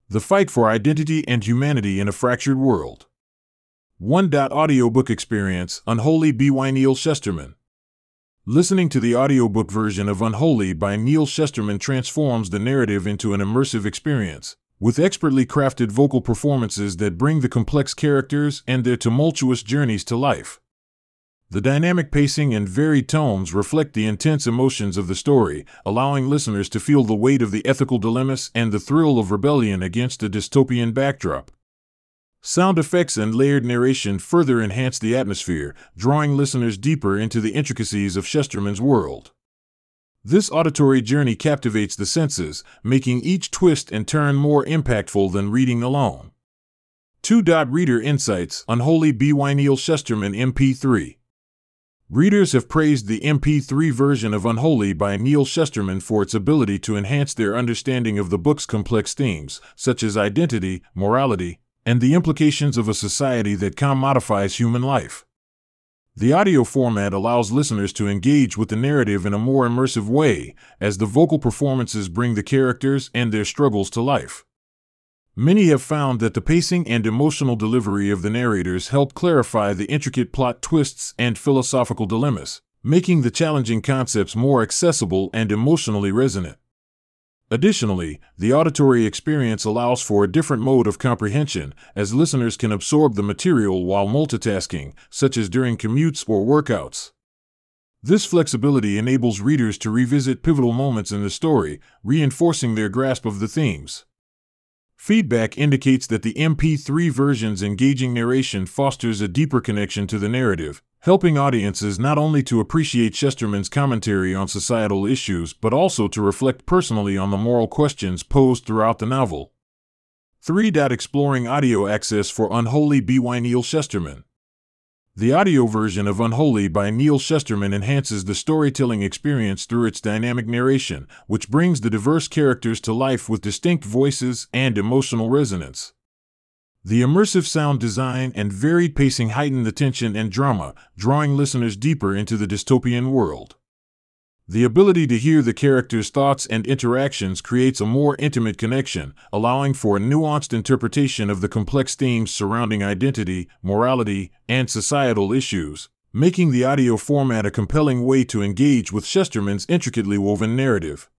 The Fight for Identity and Humanity in a Fractured World. 1. Audiobook Experience, Unholy by Neal Shusterman. Listening to the audiobook version of Unholy by Neal Shusterman transforms the narrative into an immersive experience, with expertly crafted vocal performances that bring the complex characters and their tumultuous journeys to life. The dynamic pacing and varied tones reflect the intense emotions of the story, allowing listeners to feel the weight of the ethical dilemmas and the thrill of rebellion against a dystopian backdrop. Sound effects and layered narration further enhance the atmosphere, drawing listeners deeper into the intricacies of Shusterman's world. This auditory journey captivates the senses, making each twist and turn more impactful than reading alone. 2. Reader Insights, Unholy by Neal Shusterman MP3. Readers have praised the MP3 version of Unholy by Neal Shusterman for its ability to enhance their understanding of the book's complex themes, such as identity, morality, and the implications of a society that commodifies human life. The audio format allows listeners to engage with the narrative in a more immersive way, as the vocal performances bring the characters and their struggles to life. Many have found that the pacing and emotional delivery of the narrators help clarify the intricate plot twists and philosophical dilemmas, making the challenging concepts more accessible and emotionally resonant. Additionally, the auditory experience allows for a different mode of comprehension, as listeners can absorb the material while multitasking, such as during commutes or workouts. This flexibility enables readers to revisit pivotal moments in the story, reinforcing their grasp of the themes. Feedback indicates that the MP3 version's engaging narration fosters a deeper connection to the narrative, helping audiences not only to appreciate Shusterman's commentary on societal issues but also to reflect personally on the moral questions posed throughout the novel. 3. Exploring audio access for Unholy by Neal Shusterman. The audio version of Unholy by Neal Shusterman enhances the storytelling experience through its dynamic narration, which brings the diverse characters to life with distinct voices and emotional resonance. The immersive sound design and varied pacing heighten the tension and drama, drawing listeners deeper into the dystopian world. The ability to hear the characters' thoughts and interactions creates a more intimate connection, allowing for a nuanced interpretation of the complex themes surrounding identity, morality, and societal issues, making the audio format a compelling way to engage with Shusterman's intricately woven narrative.